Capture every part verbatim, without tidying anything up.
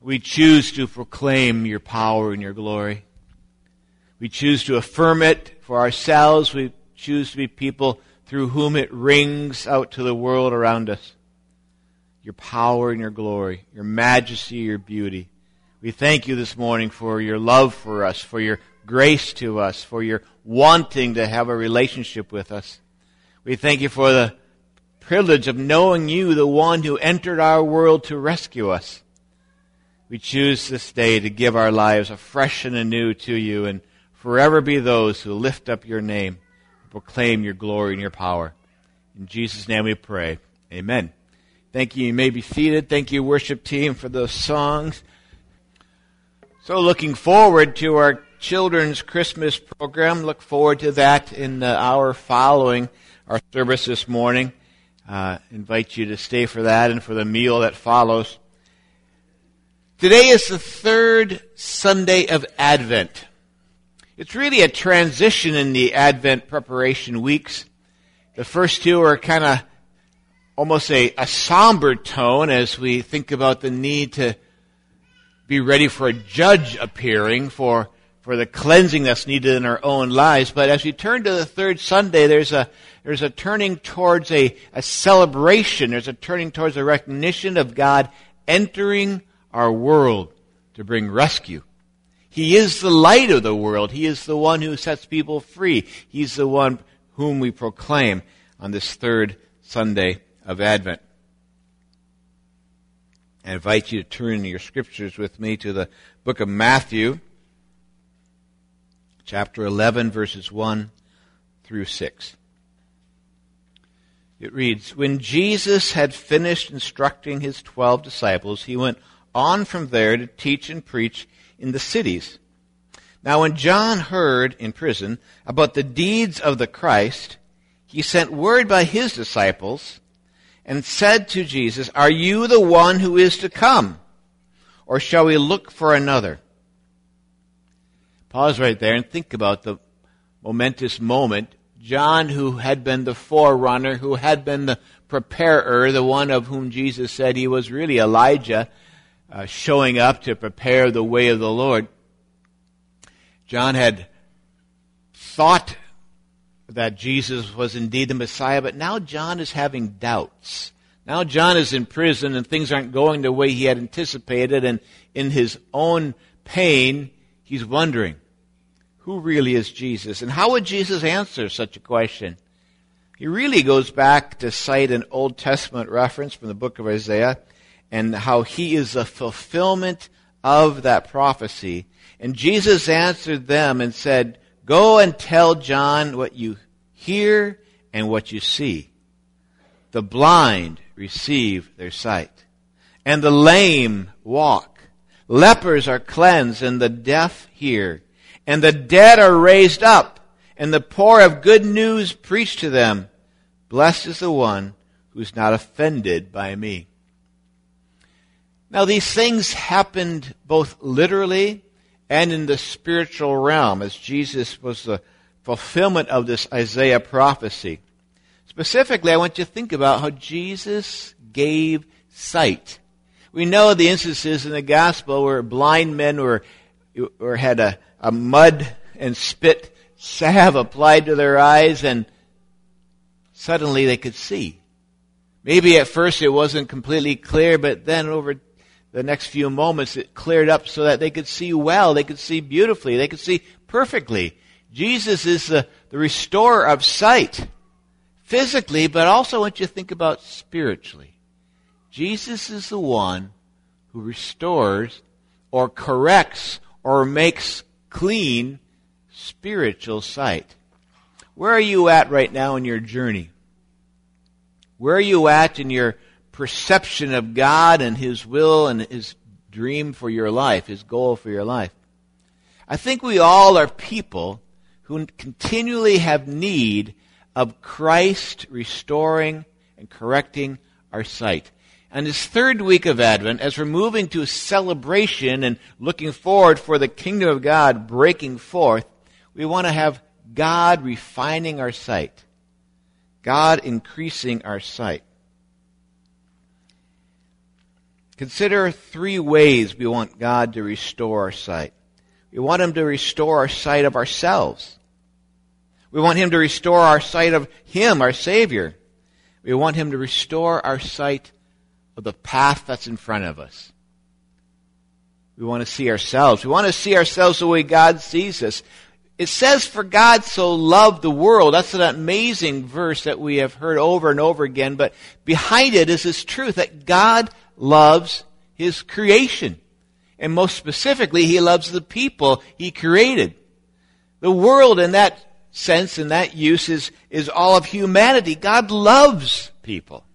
We choose to proclaim your power and your glory. We choose to affirm it for ourselves. We choose to be people through whom it rings out to the world around us. Your power and your glory, your majesty, your beauty. We thank you this morning for your love for us, for your grace to us, for your wanting to have a relationship with us. We thank you for the privilege of knowing you, the one who entered our world to rescue us. We choose this day to give our lives afresh and anew to you and forever be those who lift up your name, proclaim your glory and your power. In Jesus' name we pray. Amen. Thank you. You may be seated. Thank you, worship team, for those songs. So looking forward to our children's Christmas program. Look forward to that in the hour following our service this morning. Uh, invite you to stay for that and for the meal that follows. Today is the third Sunday of Advent. It's really a transition in the Advent preparation weeks. The first two are kind of almost a, a somber tone as we think about the need to be ready for a judge appearing, for, for the cleansing that's needed in our own lives. But as we turn to the third Sunday, there's a there's a turning towards a, a celebration. There's a turning towards a recognition of God entering our world to bring rescue. He is the light of the world. He is the one who sets people free. He's the one whom we proclaim on this third Sunday of Advent. I invite you to turn in your scriptures with me to the book of Matthew, chapter eleven, verses one through six. It reads, "When Jesus had finished instructing his twelve disciples, he went on from there to teach and preach in the cities. Now when John heard in prison about the deeds of the Christ, he sent word by his disciples and said to Jesus, 'Are you the one who is to come, or shall we look for another?'" Pause right there and think about the momentous moment. John, who had been the forerunner, who had been the preparer, the one of whom Jesus said he was really Elijah, uh, showing up to prepare the way of the Lord. John had thought that Jesus was indeed the Messiah, but now John is having doubts. Now John is in prison and things aren't going the way he had anticipated, and in his own pain, he's wondering, who really is Jesus? And how would Jesus answer such a question? He really goes back to cite an Old Testament reference from the book of Isaiah and how he is the fulfillment of that prophecy. And Jesus answered them and said, "Go and tell John what you hear and what you see. The blind receive their sight, and the lame walk. Lepers are cleansed, and the deaf hear. And the dead are raised up, and the poor have good news preached to them. Blessed is the one who is not offended by me." Now these things happened both literally and in the spiritual realm, as Jesus was the fulfillment of this Isaiah prophecy. Specifically, I want you to think about how Jesus gave sight. We know the instances in the gospel where blind men were, or had a, a mud and spit salve applied to their eyes, and suddenly they could see. Maybe at first it wasn't completely clear, but then over the next few moments it cleared up so that they could see well, they could see beautifully, they could see perfectly. Jesus is the, the restorer of sight, physically, but also I want you to think about spiritually. Jesus is the one who restores or corrects or makes clean spiritual sight. Where are you at right now in your journey? Where are you at in your perception of God and His will and His dream for your life, His goal for your life? I think we all are people who continually have need of Christ restoring and correcting our sight. And this third week of Advent, as we're moving to a celebration and looking forward for the kingdom of God breaking forth, we want to have God refining our sight, God increasing our sight. Consider three ways we want God to restore our sight. We want Him to restore our sight of ourselves. We want Him to restore our sight of Him, our Savior. We want Him to restore our sight of the path that's in front of us. We want to see ourselves. We want to see ourselves the way God sees us. It says, for God so loved the world. That's an amazing verse that we have heard over and over again. But behind it is this truth that God loves His creation. And most specifically, He loves the people He created. The world in that sense, in that use, is, is all of humanity. God loves people.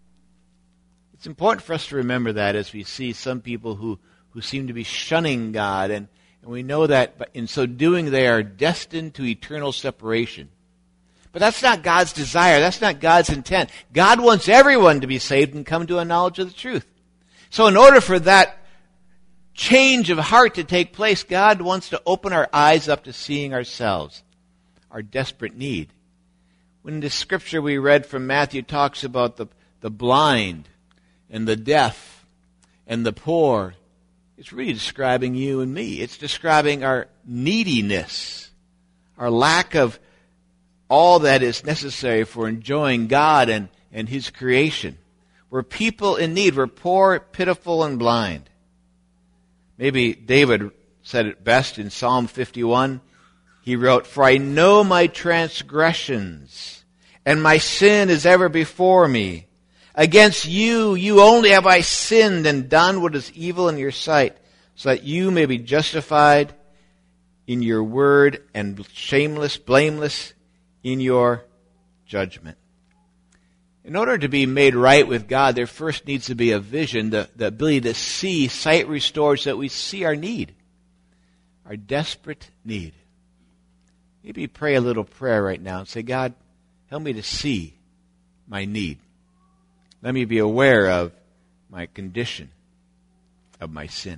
It's important for us to remember that as we see some people who, who seem to be shunning God, and, and we know that in so doing they are destined to eternal separation. But that's not God's desire. That's not God's intent. God wants everyone to be saved and come to a knowledge of the truth. So in order for that change of heart to take place, God wants to open our eyes up to seeing ourselves, our desperate need. When the scripture we read from Matthew talks about the, the blind and the deaf and the poor, it's really describing you and me. It's describing our neediness, our lack of all that is necessary for enjoying God and, and His creation. We're people in need. We're poor, pitiful, and blind. Maybe David said it best in Psalm fifty-one. He wrote, for I know my transgressions, and my sin is ever before me. Against you, you only have I sinned and done what is evil in your sight, so that you may be justified in your word and shameless, blameless in your judgment. In order to be made right with God, there first needs to be a vision, the, the ability to see, sight restored, so that we see our need, our desperate need. Maybe pray a little prayer right now and say, God, help me to see my need. Let me be aware of my condition, of my sin.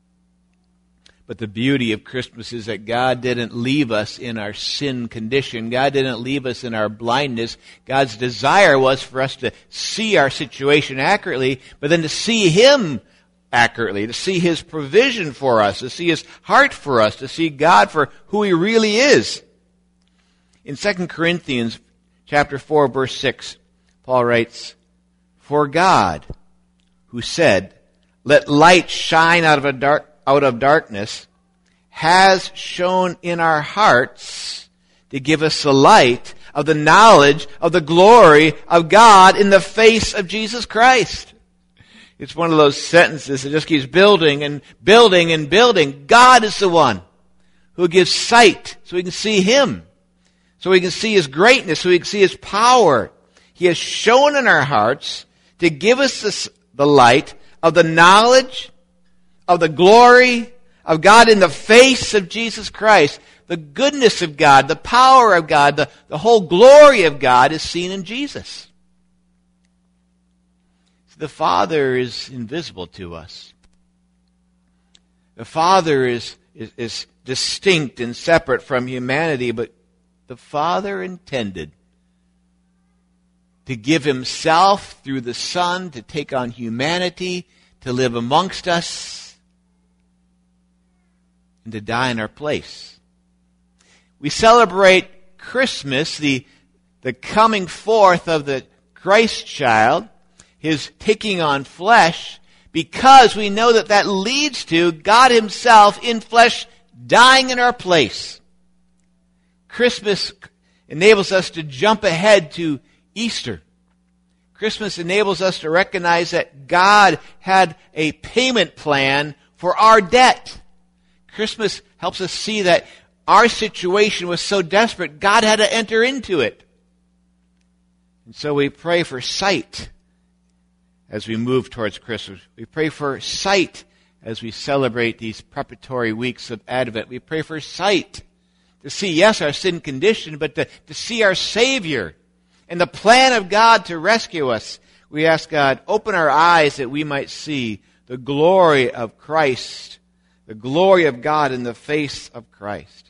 But the beauty of Christmas is that God didn't leave us in our sin condition. God didn't leave us in our blindness. God's desire was for us to see our situation accurately, but then to see Him accurately, to see His provision for us, to see His heart for us, to see God for who He really is. In Second Corinthians chapter four, verse six, Paul writes, for God, who said, let light shine out of a dark out of darkness, has shone in our hearts to give us the light of the knowledge of the glory of God in the face of Jesus Christ. It's one of those sentences that just keeps building and building and building. God is the one who gives sight so we can see Him, so we can see His greatness, so we can see His power. He has shone in our hearts to give us the, the light of the knowledge of the glory of God in the face of Jesus Christ. The goodness of God, the power of God, the, the whole glory of God is seen in Jesus. The Father is invisible to us. The Father is, is, is distinct and separate from humanity, but the Father intended to give Himself through the Son to take on humanity, to live amongst us, and to die in our place. We celebrate Christmas, the, the coming forth of the Christ child, His taking on flesh, because we know that that leads to God Himself in flesh dying in our place. Christmas enables us to jump ahead to Easter. Christmas enables us to recognize that God had a payment plan for our debt. Christmas helps us see that our situation was so desperate, God had to enter into it. And so we pray for sight as we move towards Christmas. We pray for sight as we celebrate these preparatory weeks of Advent. We pray for sight to see, yes, our sin condition, but to, to see our Savior and the plan of God to rescue us. We ask God, open our eyes that we might see the glory of Christ, the glory of God in the face of Christ.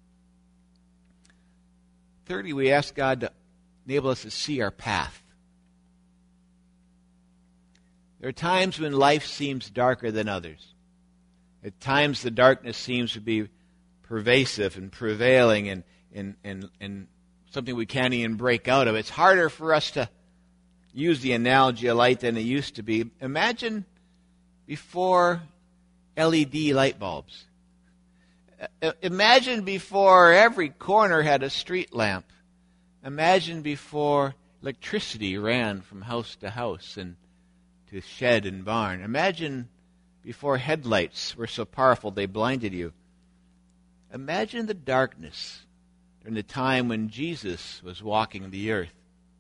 Thirdly, we ask God to enable us to see our path. There are times when life seems darker than others. At times the darkness seems to be pervasive and prevailing and, and, and, and something we can't even break out of. It's harder for us to use the analogy of light than it used to be. Imagine before L E D light bulbs. Imagine before every corner had a street lamp. Imagine before electricity ran from house to house and to shed and barn. Imagine before headlights were so powerful they blinded you. Imagine the darkness during the time when Jesus was walking the earth.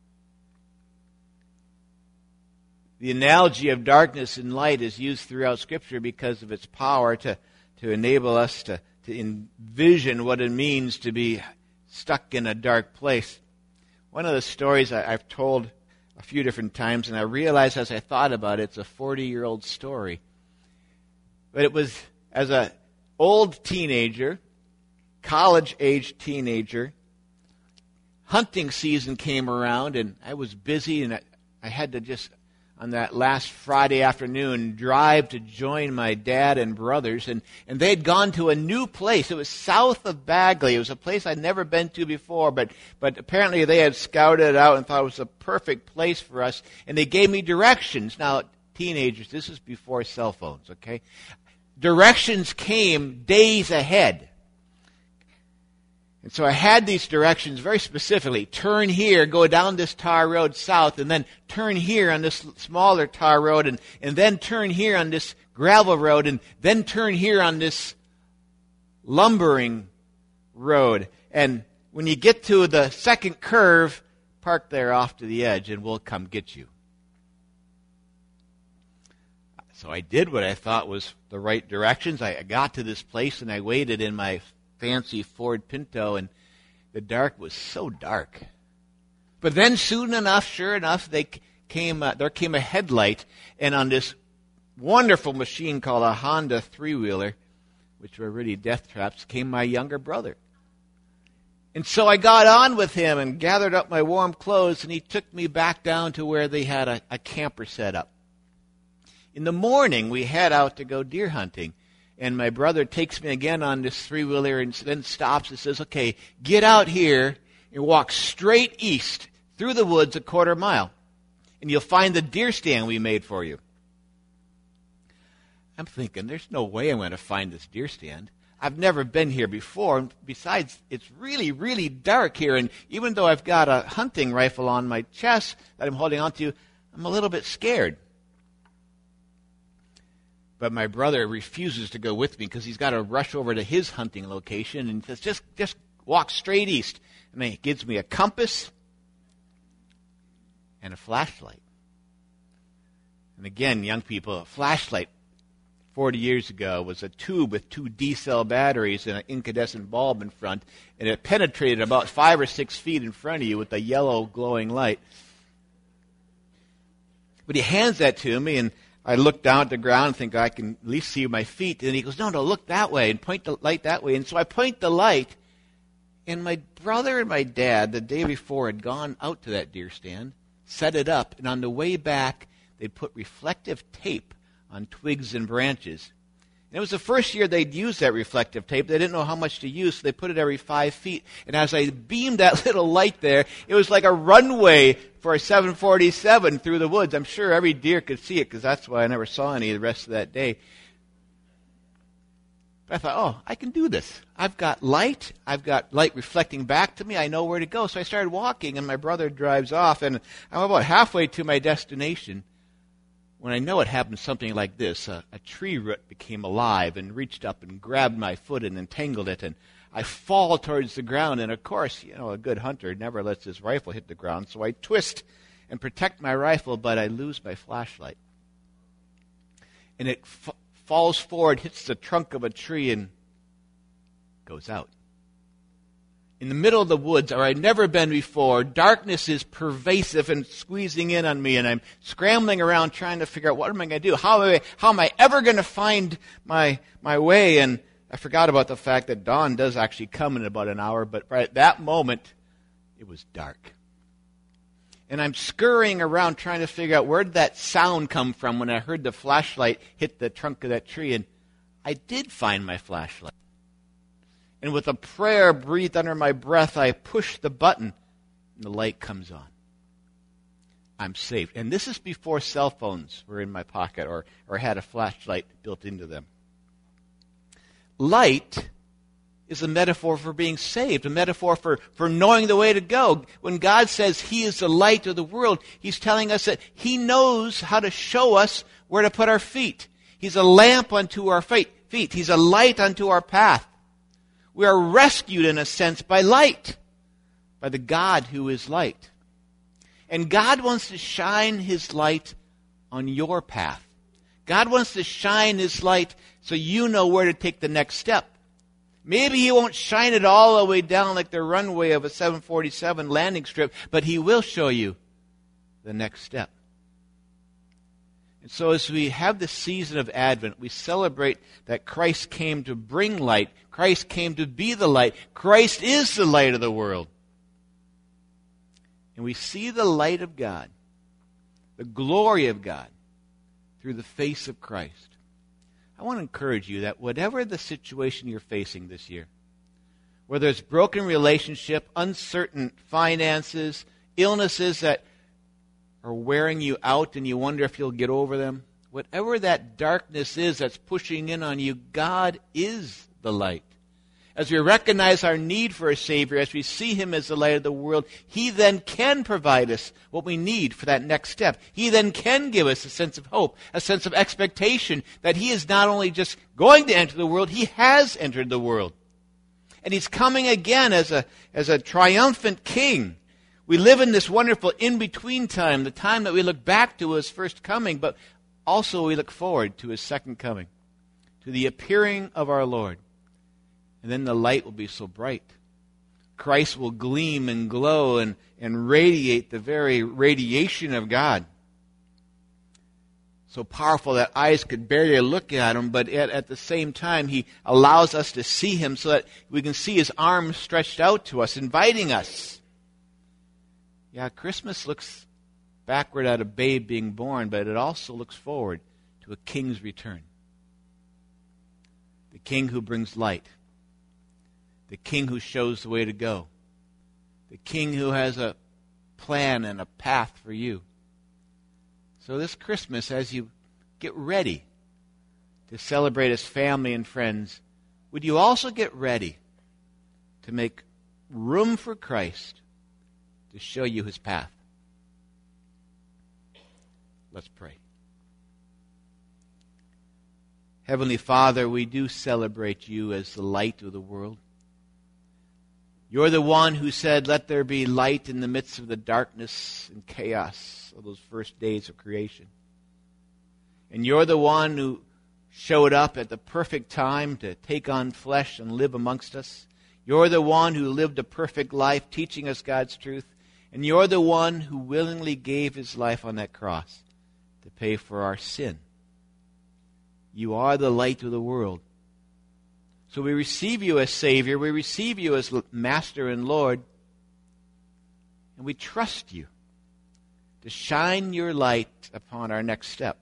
The analogy of darkness and light is used throughout Scripture because of its power to, to enable us to, to envision what it means to be stuck in a dark place. One of the stories I, I've told a few different times, and I realized as I thought about it, it's a forty-year-old story. But it was as an old teenager, college-age teenager, hunting season came around, and I was busy, and I, I had to just, on that last Friday afternoon, drive to join my dad and brothers, and, and they had gone to a new place. It was south of Bagley. It was a place I'd never been to before, but, but apparently they had scouted it out and thought it was a perfect place for us, and they gave me directions. Now, teenagers, this is before cell phones, okay? Directions came days ahead. And so I had these directions very specifically. Turn here, go down this tar road south, and then turn here on this smaller tar road, and, and then turn here on this gravel road, and then turn here on this lumbering road. And when you get to the second curve, park there off to the edge, and we'll come get you. So I did what I thought was the right directions. I got to this place, and I waited in my fancy Ford Pinto, and the dark was so dark. But then soon enough, sure enough, they came. Uh, there came a headlight, and on this wonderful machine called a Honda three-wheeler, which were really death traps, came my younger brother. And so I got on with him and gathered up my warm clothes, and he took me back down to where they had a, a camper set up. In the morning, we head out to go deer hunting. And my brother takes me again on this three-wheeler and then stops and says, okay, get out here and walk straight east through the woods a quarter mile. And you'll find the deer stand we made for you. I'm thinking, there's no way I'm going to find this deer stand. I've never been here before. And besides, it's really, really dark here. And even though I've got a hunting rifle on my chest that I'm holding onto, I'm a little bit scared. But my brother refuses to go with me because he's got to rush over to his hunting location and says, just, just walk straight east. And he gives me a compass and a flashlight. And again, young people, a flashlight forty years ago was a tube with two D-cell batteries and an incandescent bulb in front, and it penetrated about five or six feet in front of you with a yellow glowing light. But he hands that to me, and I look down at the ground and think I can at least see my feet. And he goes, no, no, look that way and point the light that way. And so I point the light, and my brother and my dad the day before had gone out to that deer stand, set it up, and on the way back they'd put reflective tape on twigs and branches. And it was the first year they'd used that reflective tape. They didn't know how much to use, so they put it every five feet. And as I beamed that little light there, it was like a runway for a seven forty-seven through the woods. I'm sure every deer could see it, because that's why I never saw any the rest of that day. But I thought, oh, I can do this. I've got light. I've got light reflecting back to me. I know where to go. So I started walking, and my brother drives off, and I'm about halfway to my destination when I know it happened something like this. A, a tree root became alive and reached up and grabbed my foot and entangled it, and I fall towards the ground. And of course, you know, a good hunter never lets his rifle hit the ground, so I twist and protect my rifle, but I lose my flashlight. And it f- falls forward, hits the trunk of a tree, and goes out. In the middle of the woods, where I'd never been before, darkness is pervasive and squeezing in on me, and I'm scrambling around trying to figure out what am I going to do? How am I, how am I ever going to find my my way? And I forgot about the fact that dawn does actually come in about an hour, but right at that moment, it was dark. And I'm scurrying around trying to figure out where did that sound come from when I heard the flashlight hit the trunk of that tree. And I did find my flashlight. And with a prayer breathed under my breath, I push the button and the light comes on. I'm saved. And this is before cell phones were in my pocket or, or had a flashlight built into them. Light is a metaphor for being saved, a metaphor for, for knowing the way to go. When God says He is the light of the world, He's telling us that He knows how to show us where to put our feet. He's a lamp unto our feet. He's a light unto our path. We are rescued, in a sense, by light, by the God who is light. And God wants to shine His light on your path. God wants to shine His light so you know where to take the next step. Maybe He won't shine it all the way down like the runway of a seven forty-seven landing strip, but He will show you the next step. And so as we have the season of Advent, we celebrate that Christ came to bring light. Christ came to be the light. Christ is the light of the world. And we see the light of God, the glory of God, through the face of Christ. I want to encourage you that whatever the situation you're facing this year, whether it's broken relationship, uncertain finances, illnesses that are wearing you out and you wonder if you'll get over them, whatever that darkness is that's pushing in on you, God is the light. As we recognize our need for a Savior, as we see Him as the light of the world, He then can provide us what we need for that next step. He then can give us a sense of hope, a sense of expectation that He is not only just going to enter the world, He has entered the world. And He's coming again as a, as a triumphant King. We live in this wonderful in-between time, the time that we look back to His first coming, but also we look forward to His second coming, to the appearing of our Lord. And then the light will be so bright. Christ will gleam and glow and, and radiate the very radiation of God. So powerful that eyes could barely look at Him, but at, at the same time He allows us to see Him so that we can see His arms stretched out to us, inviting us. Yeah, Christmas looks backward at a babe being born, but it also looks forward to a King's return. The King who brings light. The King who shows the way to go. The King who has a plan and a path for you. So this Christmas, as you get ready to celebrate as family and friends, would you also get ready to make room for Christ to show you His path? Let's pray. Heavenly Father, we do celebrate You as the light of the world. You're the one who said, let there be light in the midst of the darkness and chaos of those first days of creation. And you're the one who showed up at the perfect time to take on flesh and live amongst us. You're the one who lived a perfect life, teaching us God's truth. And you're the one who willingly gave His life on that cross to pay for our sin. You are the light of the world. So we receive You as Savior, we receive You as Master and Lord, and we trust You to shine Your light upon our next step,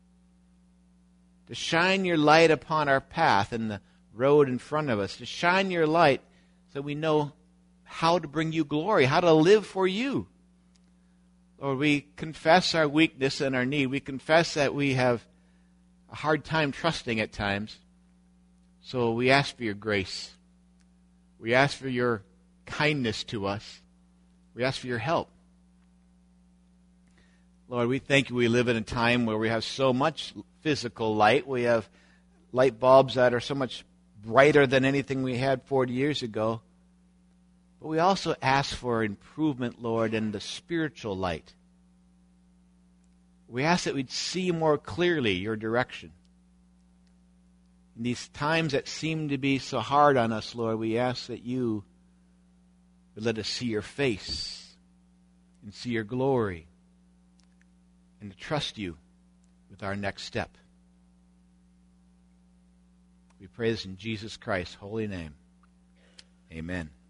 to shine Your light upon our path and the road in front of us, to shine Your light so we know how to bring You glory, how to live for You. Lord, we confess our weakness and our need. We confess that we have a hard time trusting at times. So we ask for Your grace. We ask for Your kindness to us. We ask for Your help. Lord, we thank You we live in a time where we have so much physical light. We have light bulbs that are so much brighter than anything we had forty years ago. But we also ask for improvement, Lord, in the spiritual light. We ask that we'd see more clearly Your direction. In these times that seem to be so hard on us, Lord, we ask that You would let us see Your face and see Your glory and to trust You with our next step. We pray this in Jesus Christ's holy name. Amen.